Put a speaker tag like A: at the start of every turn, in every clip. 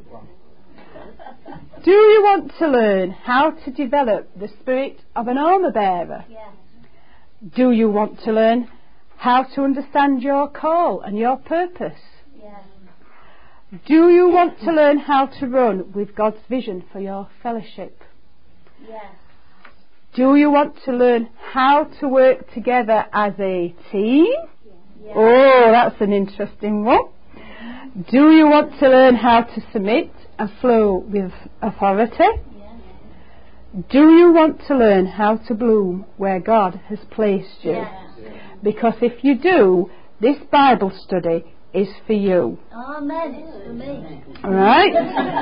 A: Do you want to learn how to develop the spirit of an armour bearer?
B: Yes.
A: Do you want to learn how to understand your call and your purpose?
B: Yes.
A: Do you want to learn how to run with God's vision for your fellowship?
B: Yes.
A: Do you want to learn how to work together as a team?
B: Yes.
A: Oh, that's an interesting one. Do you want to learn how to submit and flow with authority?
B: Yes.
A: Do you want to learn how to bloom where God has placed you?
B: Yes.
A: Because if you do, this Bible study is for you.
B: Amen. It's for me.
A: Alright?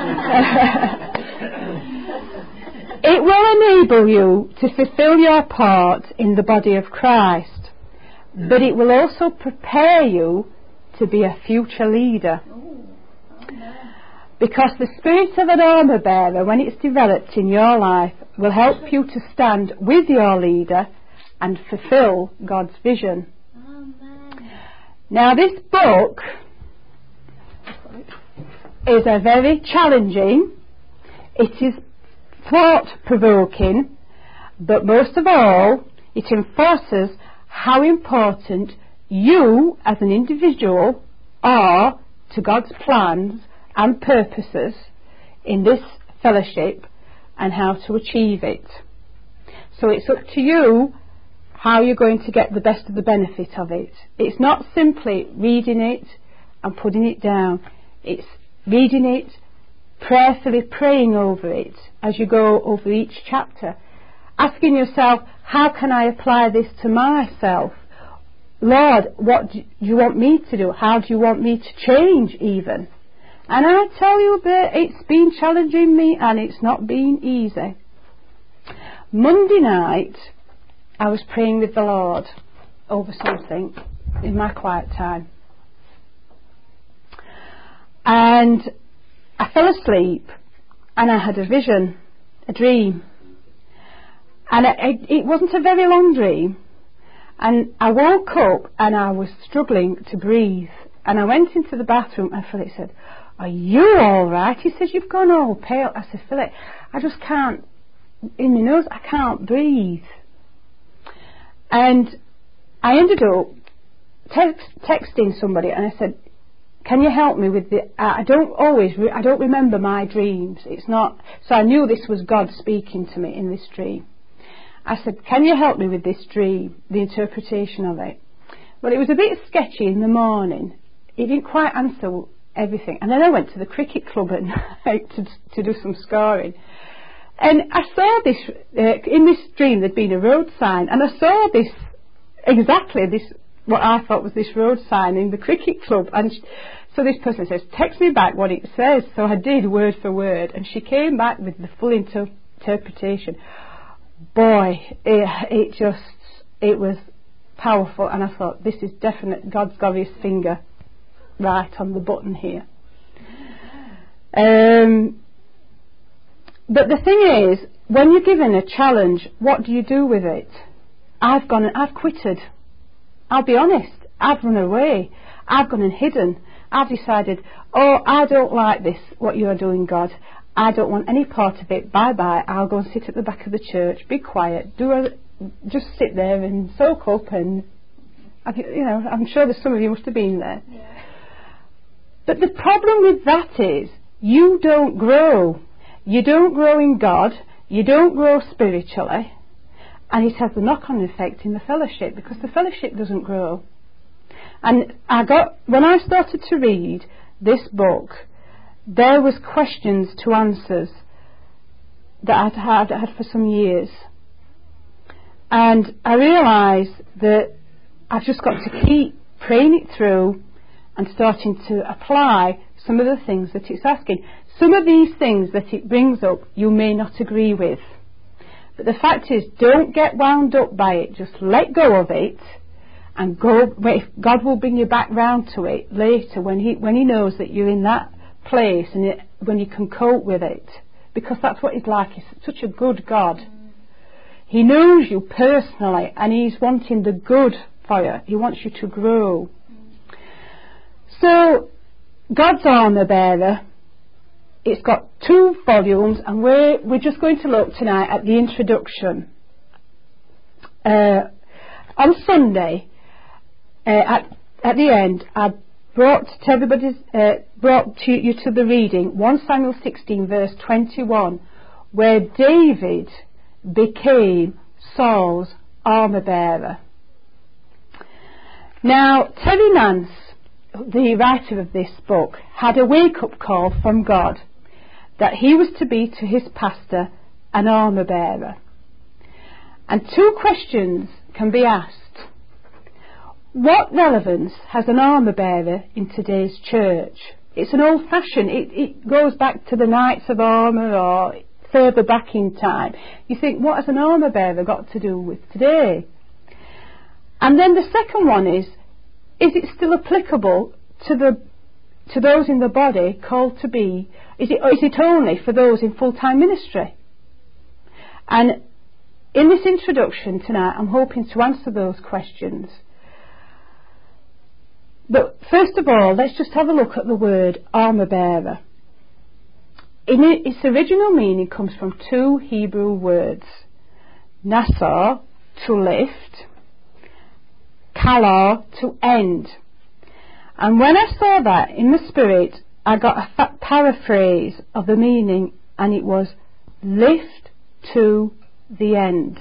A: It will enable you to fulfill your part in the body of Christ, but it will also prepare you to be a future leader. Because the spirit of an armour bearer, when it's developed in your life, will help you to stand with your leader and fulfill God's vision.
B: Amen.
A: Now this book is a very challenging, it is thought-provoking, but most of all it enforces how important you as an individual are to God's plans and purposes in this fellowship and how to achieve it. So it's up to you how you're going to get the best of the benefit of it. It's not simply reading it and putting it down. It's reading it, prayerfully praying over it as you go over each chapter, asking yourself, how can I apply this to myself? Lord, what do you want me to do? How do you want me to change even? And I tell you that it's been challenging me and it's not been easy. Monday night I was praying with the Lord over something in my quiet time. And I fell asleep and I had a vision, a dream. And it wasn't a very long dream. And I woke up and I was struggling to breathe. And I went into the bathroom and Philip said, are you all right? He says, you've gone all pale. I said, Philip, I just can't, in my nose, I can't breathe. And I ended up texting somebody and I said, can you help me with the, I don't remember my dreams. It's not, so I knew this was God speaking to me in this dream. I said, can you help me with this dream, the interpretation of it? Well, it was a bit sketchy in the morning. It didn't quite answer everything. And then I went to the cricket club at night to do some scoring. And I saw this, in this dream there'd been a road sign, and I saw this, exactly this, what I thought was this road sign in the cricket club. And so this person says, text me back what it says. So I did word for word, and she came back with the full interpretation. Boy, it was powerful, and I thought, this is definite, God's got his finger right on the button here. But the thing is, when you're given a challenge, what do you do with it? I've quitted. I'll be honest, I've run away. I've gone and hidden. I've decided, oh, I don't like this, what you're doing, God. I don't want any part of it. Bye-bye. I'll go and sit at the back of the church, be quiet, just sit there and soak up. And I'm sure that some of you must have been there. Yeah. But the problem with that is you don't grow. You don't grow in God. You don't grow spiritually. And it has a knock-on effect in the fellowship, because the fellowship doesn't grow. And when I started to read this book, there was questions to answers that I'd had for some years. And I realised that I've just got to keep praying it through and starting to apply some of the things that it's asking. Some of these things that it brings up you may not agree with. But the fact is, don't get wound up by it. Just let go of it and go. God will bring you back round to it later when he knows that you're in that place and when you can cope with it. Because that's what he's like. He's such a good God. He knows you personally and he's wanting the good for you. He wants you to grow. So God's armour bearer It's got 2 volumes, and we're just going to look tonight at the introduction. On Sunday, at the end, I brought you to the reading 1 Samuel 16 verse 21, where David became Saul's armour bearer. Now, Terry Nance, the writer of this book, had a wake-up call from God that he was to be to his pastor an armour bearer. And 2 questions can be asked. What relevance has an armour bearer in today's church? It's an old-fashioned, it goes back to the Knights of Armour or further back in time. You think, what has an armour bearer got to do with today? And then the second one is it still applicable to those in the body called to be, is it only for those in full-time ministry? And in this introduction tonight, I'm hoping to answer those questions. But first of all, let's just have a look at the word armour bearer. Its original meaning comes from 2 Hebrew words: nasar, to lift, kalar, to end. And when I saw that in the Spirit, I got a paraphrase of the meaning, and it was lift to the end.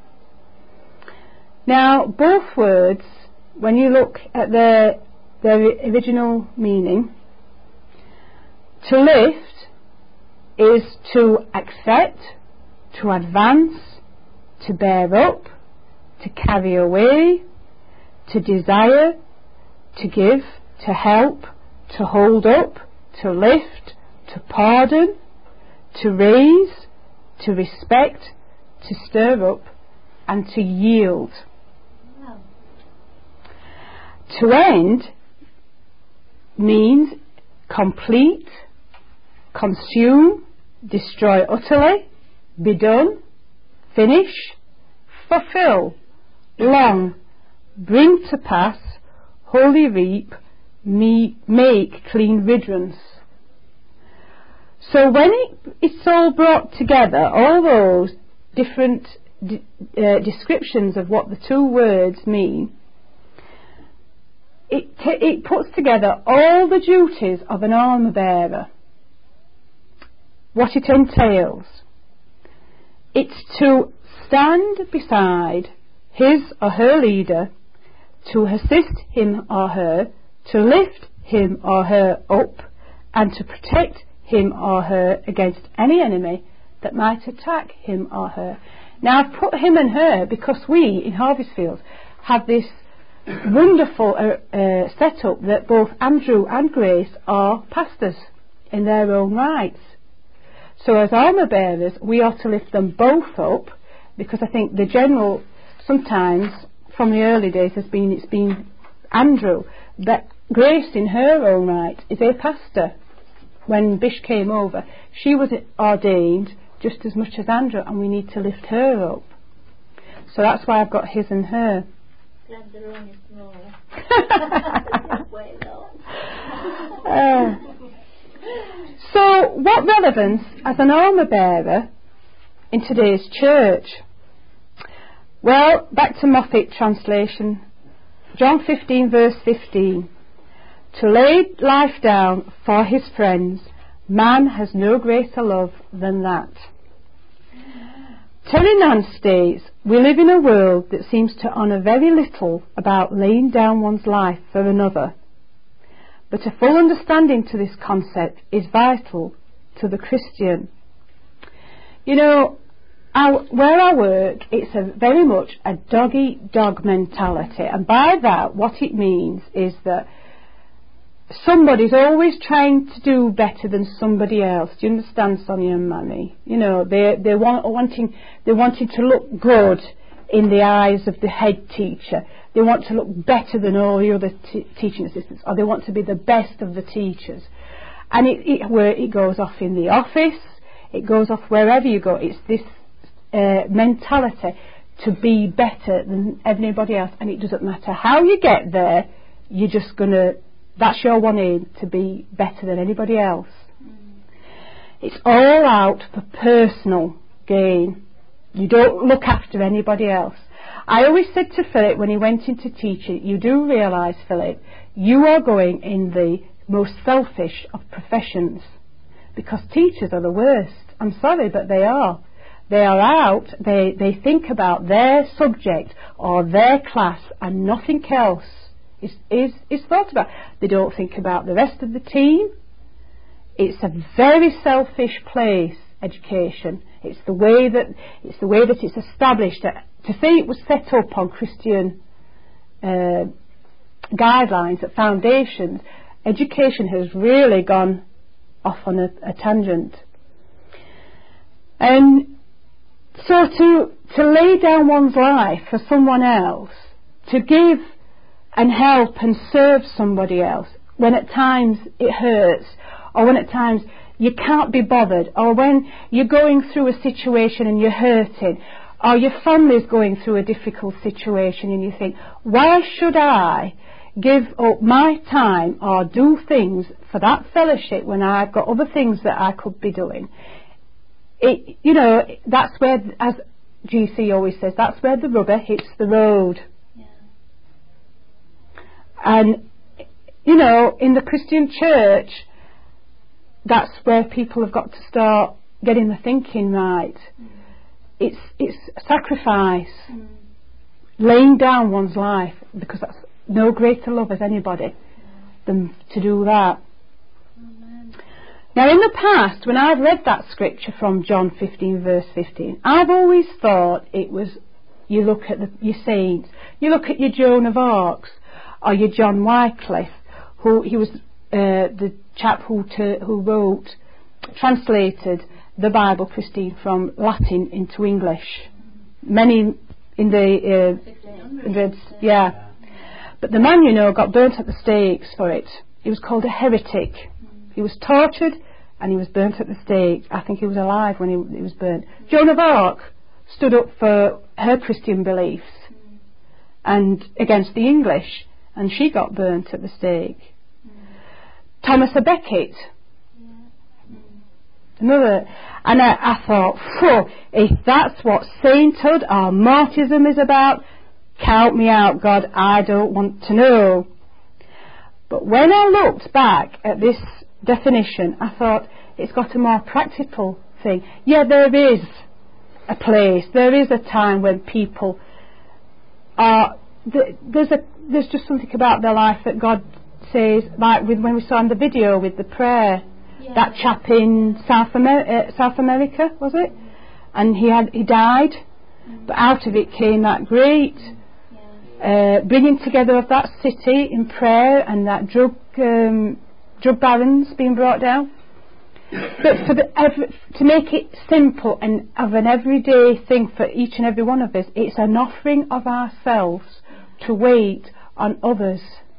A: Now, both words, when you look at their original meaning, to lift is to accept, to advance, to bear up, to carry away, to desire, to give, to help, to hold up, to lift, to pardon, to raise, to respect, to stir up, and to yield.
B: Wow.
A: To end means complete, consume, destroy utterly, be done, finish, fulfill, long, bring to pass, wholly reap, make clean riddance. So when it's all brought together, all those different descriptions of what the 2 words mean, it puts together all the duties of an armour bearer, what it entails. It's to stand beside his or her leader, to assist him or her, to lift him or her up, and to protect him or her against any enemy that might attack him or her. Now, I've put him and her because we in Harvestfield have this wonderful setup that both Andrew and Grace are pastors in their own rights. So as armour bearers, we are to lift them both up, because I think the general, sometimes from the early days, it's been Andrew, but Grace in her own right is a pastor. When Bish came over, she was ordained just as much as Andrew, and we need to lift her up. So that's why I've got his and her.
B: Glad the room is small. Way low.
A: So what relevance has an armour bearer in today's church? Well, back to Moffat translation, John 15 verse 15. To lay life down for his friends, man has no greater love than that. Terry Nance states, we live in a world that seems to honour very little about laying down one's life for another. But a full understanding to this concept is vital to the Christian. You know, where I work, it's very much a dog-eat-dog mentality. And by that, what it means is that somebody's always trying to do better than somebody else. Do you understand, Sonia and Manny? You know, they're wanting to look good in the eyes of the head teacher. They want to look better than all the other teaching assistants, or they want to be the best of the teachers. And it goes off in the office, it goes off wherever you go. It's this mentality to be better than anybody else, and it doesn't matter how you get there, you're just going to, that's your one aim, to be better than anybody else. It's all out for personal gain. You don't look after anybody else. I always said to Philip when he went into teaching, you do realise, Philip, you are going in the most selfish of professions, because teachers are the worst. I'm sorry, but they are. They are out, they think about their subject or their class and nothing else is thought about. They don't think about the rest of the team. It's a very selfish place, education. It's the way that it's established. To say it was set up on Christian guidelines, at foundations, education has really gone off on a tangent. And so to lay down one's life for someone else, to give and help and serve somebody else, when at times it hurts, or when at times you can't be bothered, or when you're going through a situation and you're hurting, or your family's going through a difficult situation and you think, why should I give up my time or do things for that fellowship when I've got other things that I could be doing? That's where, as GC always says, that's where the rubber hits the road.
B: Yeah.
A: And, in the Christian church, that's where people have got to start getting the thinking right. It's sacrifice, laying down one's life, because that's no greater love as anybody than to do that. Now, in the past, when I've read that scripture from John 15 verse 15, I've always thought it was, you look at your saints, you look at your Joan of Arc, or your John Wycliffe, he was the chap who translated the Bible, Christine, from Latin into English. Many in the 1600s, yeah. But the man, got burnt at the stakes for it. He was called a heretic. He was tortured and he was burnt at the stake. I think he was alive when he was burnt. Joan of Arc stood up for her Christian beliefs and against the English, and she got burnt at the stake. Thomas à Becket, another. And I thought, if that's what sainthood or martyrdom is about, count me out, God, I don't want to know. But when I looked back at this definition, I thought it's got a more practical thing. Yeah, there is a place, there is a time when people are, there's just something about their life that God says, like when we saw in the video with the prayer, that chap in South America, was it? And he died, but out of it came that great bringing together of that city in prayer, and that drug barons being brought down. But to make it simple and of an everyday thing for each and every one of us, it's an offering of ourselves to wait on others.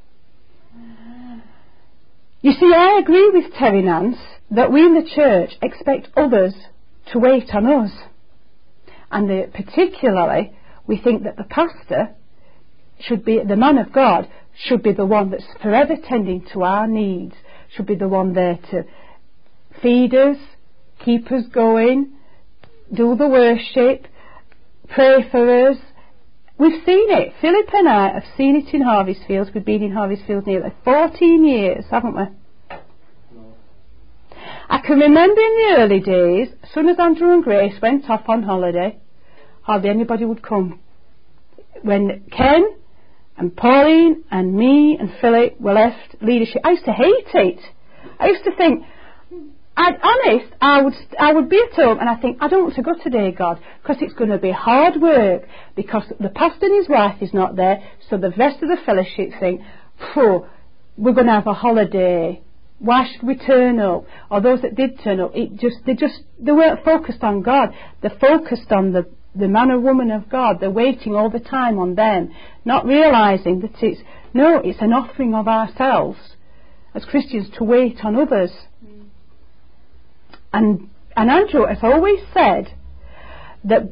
A: You see, I agree with Terry Nance that we in the church expect others to wait on us. And particularly, we think that the pastor should be, the man of God, should be the one that's forever tending to our needs, should be the one there to feed us, keep us going, do the worship, pray for us. We've seen it. Philip and I have seen it in Harvestfields. We've been in Harvestfields nearly 14 years, haven't we? No. I can remember in the early days, as soon as Andrew and Grace went off on holiday, hardly anybody would come. When Ken and Pauline and me and Philip were left leadership, I used to hate it. I used to think, I would be at home and I think, I don't want to go today, God, because it's going to be hard work, because the pastor and his wife is not there, so the rest of the fellowship think, we're going to have a holiday, why should we turn up? Or those that did turn up, they weren't focused on God, they're focused on the man or woman of God. They're waiting all the time on them, not realising that it's an offering of ourselves as Christians to wait on others. And Andrew has always said that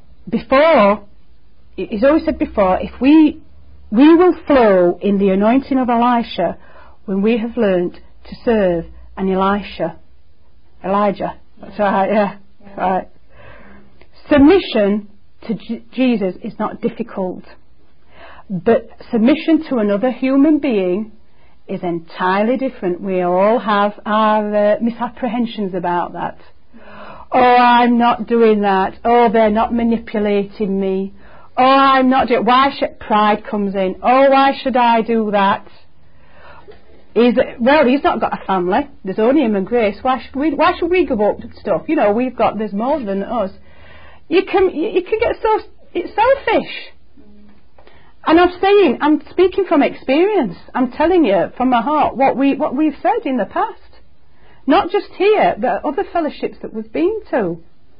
A: he's always said before, if we will flow in the anointing of Elisha when we have learnt to serve an Elisha. Elijah. That's right, yeah. Right. Submission to Jesus is not difficult, but submission to another human being is entirely different. We all have our misapprehensions about that. Oh, I'm not doing that. Oh, they're not manipulating me. Oh, I'm not doing... Pride comes in. Oh, why should I do that? He's not got a family. There's only him and Grace. Why should we give up stuff? You know, there's more than us. You can get so... It's selfish. And I'm speaking from experience. I'm telling you from my heart what we've said in the past. Not just here, but other fellowships that we've been to.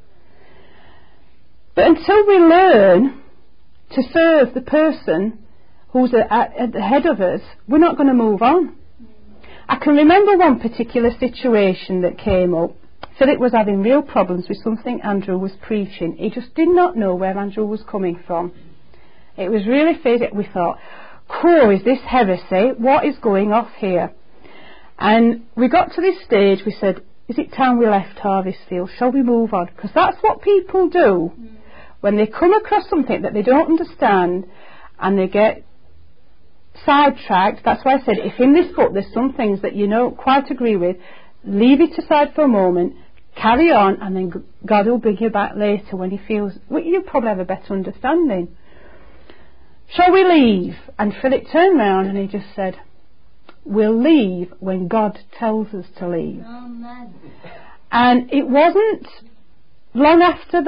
A: But until we learn to serve the person who's at the head of us, we're not going to move on. I can remember one particular situation that came up. Philip was having real problems with something Andrew was preaching. He just did not know where Andrew was coming from. It was really phasing. We thought, cool, is this heresy? What is going off here? And we got to this stage, we said, is it time we left Harvestfield? Shall we move on? Because that's what people do. When they come across something that they don't understand and they get sidetracked. That's why I said, if in this book there's some things that you don't quite agree with, leave it aside for a moment, carry on, and then God will bring you back later when he feels, you'll probably have a better understanding. Shall we leave? And Philip turned round and he just said, we'll leave when God tells us to leave.
B: Amen.
A: And it wasn't long after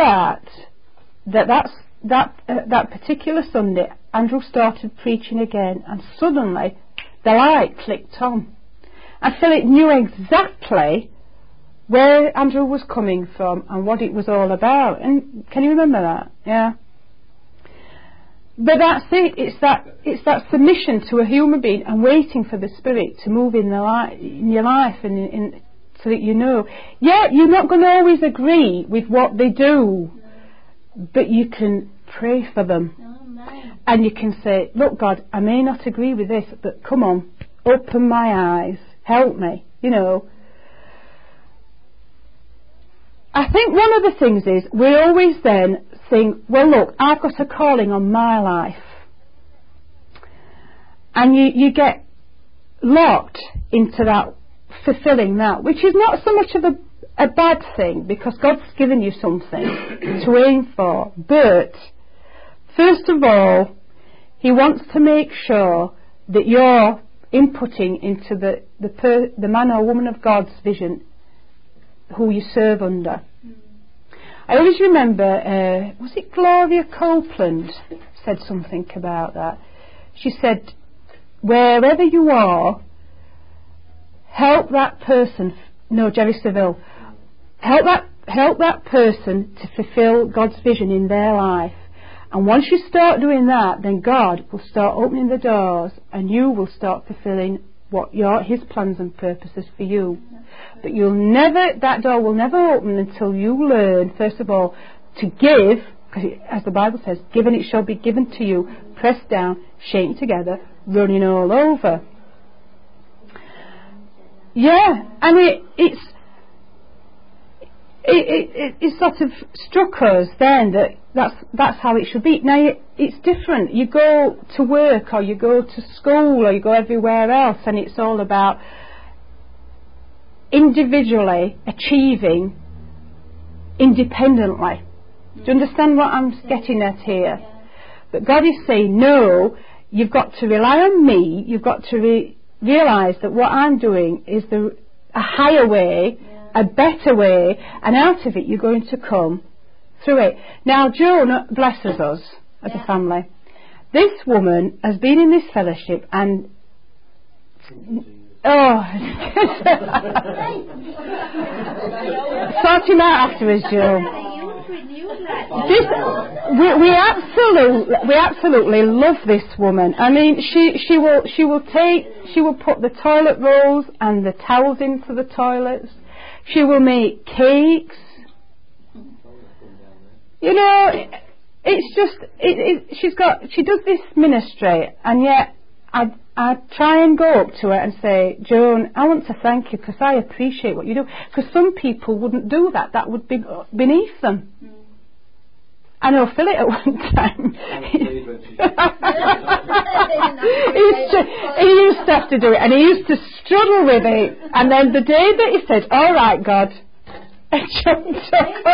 A: that particular Sunday, Andrew started preaching again, and suddenly the light clicked on. And Philip knew exactly where Andrew was coming from and what it was all about. And can you remember that? Yeah. But that's it. It's that submission to a human being and waiting for the Spirit to move in your life and so that you know. Yeah, you're not going to always agree with what they do, but you can pray for them.
B: Amen.
A: And you can say, look, God, I may not agree with this, but come on, open my eyes, help me, you know. I think one of the things is we always then think, well, look, I've got a calling on my life. And you get locked into that, fulfilling that, which is not so much of a bad thing, because God's given you something to aim for. But, first of all, he wants to make sure that you're inputting into the man or woman of God's vision who you serve under. I always remember, was it Gloria Copeland said something about that? She said, wherever you are, help that person, Jerry Saville, help that person to fulfill God's vision in their life. And once you start doing that, then God will start opening the doors and you will start fulfilling his plans and purposes for you. But that door will never open until you learn, first of all, to give, because as the Bible says, given it shall be given to you, pressed down, shaken together, running all over. Yeah, and it sort of struck us then that's how it should be. Now it's different. You go to work or you go to school or you go everywhere else, and it's all about individually achieving independently. Do you understand what I'm getting at here?
B: Yeah.
A: But God is saying, no, you've got to rely on me. You've got to realise that what I'm doing is a higher way, a better way, and out of it you're going to come through it. Now, Joan blesses us as a family. This woman has been in this fellowship and sort him out afterwards, Joan. We absolutely love this woman. I mean, she will put the toilet rolls and the towels into the toilets. She will make cakes. You know, it's just she does this ministry, and yet I'd try and go up to her and say, Joan, I want to thank you because I appreciate what you do. Because some people wouldn't do that. That would be beneath them. I know Philip at one time. He used to have to do it, and he used to struggle with it. And then the day that he said, all right, God, and jumped up.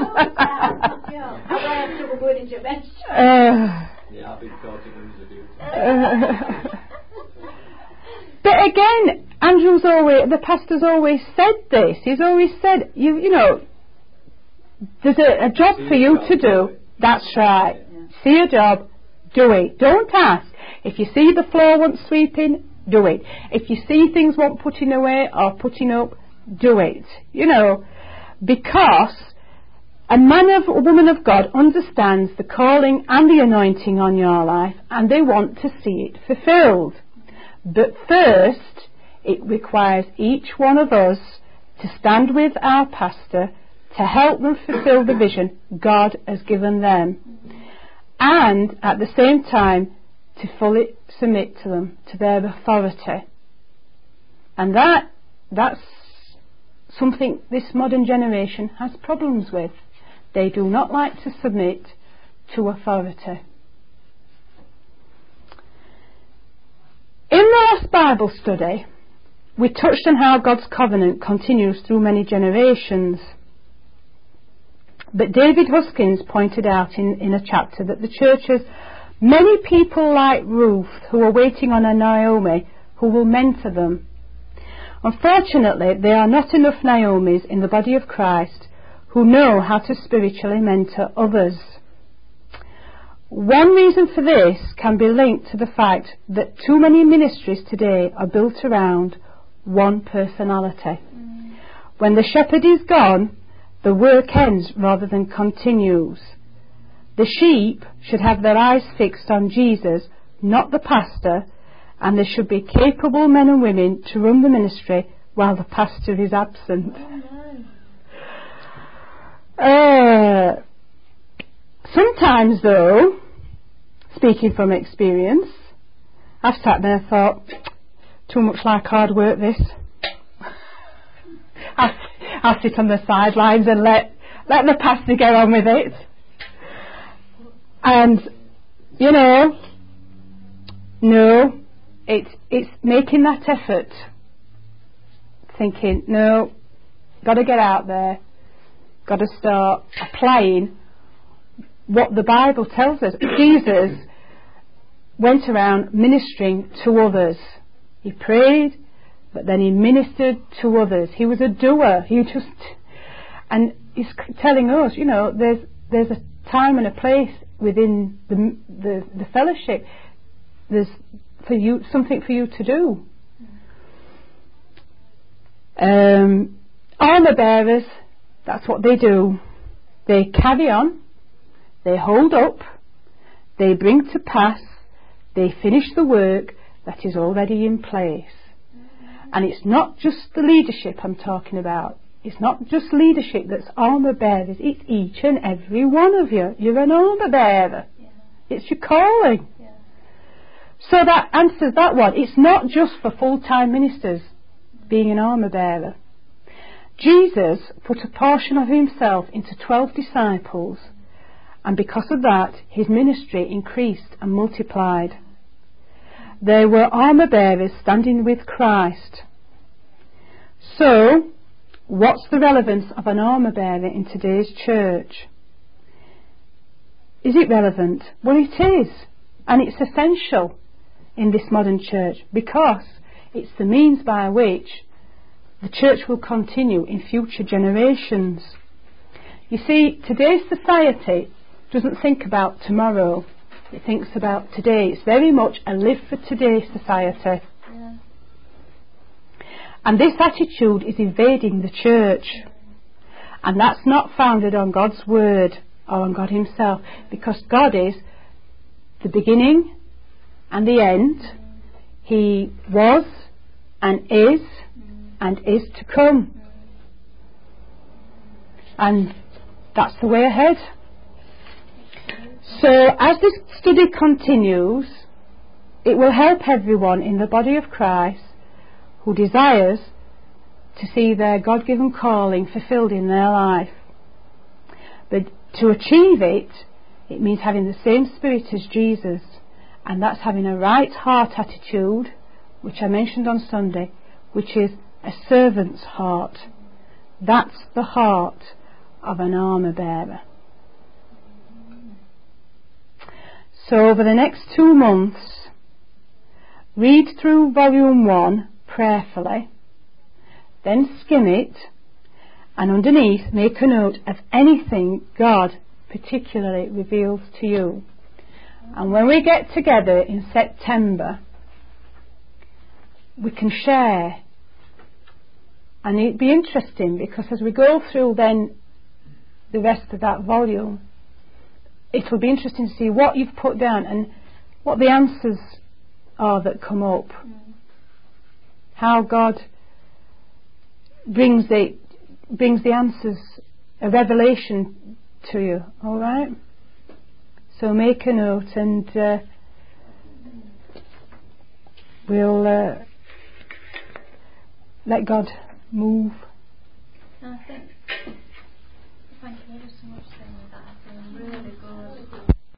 A: But again, the pastor's always said this. He's always said, you know, there's a job for you to do. That's right. See a job, do it. Don't ask. If you see the floor wants sweeping, do it. If you see things want putting away or putting up, do it. You know, because a woman of God understands the calling and the anointing on your life, and they want to see it fulfilled. But first, it requires each one of us to stand with our pastor to help them fulfill the vision God has given them, and at the same time to fully submit to them, to their authority. And that's something this modern generation has problems with. They do not like to submit to authority. In the last Bible study, we touched on how God's covenant continues through many generations. But David Huskins pointed out in a chapter that the church has many people like Ruth who are waiting on a Naomi who will mentor them. Unfortunately, there are not enough Naomis in the body of Christ who know how to spiritually mentor others. One reason for this can be linked to the fact that too many ministries today are built around one personality. When the shepherd is gone, the work ends rather than continues. The sheep should have their eyes fixed on Jesus, not the pastor, and there should be capable men and women to run the ministry while the pastor is absent. Sometimes, though, speaking from experience, I've sat there and thought, too much like hard work this. I'll sit on the sidelines and let the pastor get on with it. And, you know, no, it's making that effort. Thinking, no, got to get out there. Got to start applying what the Bible tells us. Jesus went around ministering to others. He prayed, but then he ministered to others. He was a doer. And he's telling us, you know, there's a time and a place within the fellowship. There's something for you to do. Armour bearers, that's what they do. They carry on, they hold up, they bring to pass, they finish the work that is already in place. And it's not just the leadership I'm talking about. It's not just leadership that's armour bearers. It's each and every one of you. You're an armour bearer. Yeah. It's your calling. Yeah. So that answers that one. It's not just for full-time ministers being an armour bearer. Jesus put a portion of himself into 12 disciples, and because of that, his ministry increased and multiplied. They were armour bearers standing with Christ. So, what's the relevance of an armour bearer in today's church? Is it relevant? Well, it is. And it's essential in this modern church because it's the means by which the church will continue in future generations. You see, today's society doesn't think about tomorrow. It thinks about today. It's very much a live for today society. Yeah. And this attitude is invading the church. And that's not founded on God's word or on God himself, because God is the beginning and the end. He was and is to come. And that's the way ahead. So as this study continues, It will help everyone in the body of Christ who desires to see their God-given calling fulfilled in their life. But to achieve it, it means having the same spirit as Jesus, and that's having a right heart attitude, which I mentioned on Sunday, which is a servant's heart. That's the heart of an armour bearer. So over the next 2 months, read through volume 1 prayerfully, then skim it, and underneath make a note of anything God particularly reveals to you. And when we get together in September, we can share. And it'd be interesting, because as we go through then the rest of that volume, it will be interesting to see what you've put down and what the answers are that come up. How God brings the answers, a revelation to you. All right? So make a note, and we'll let God move.
B: Thank you ever so much for saying that. It's been really good.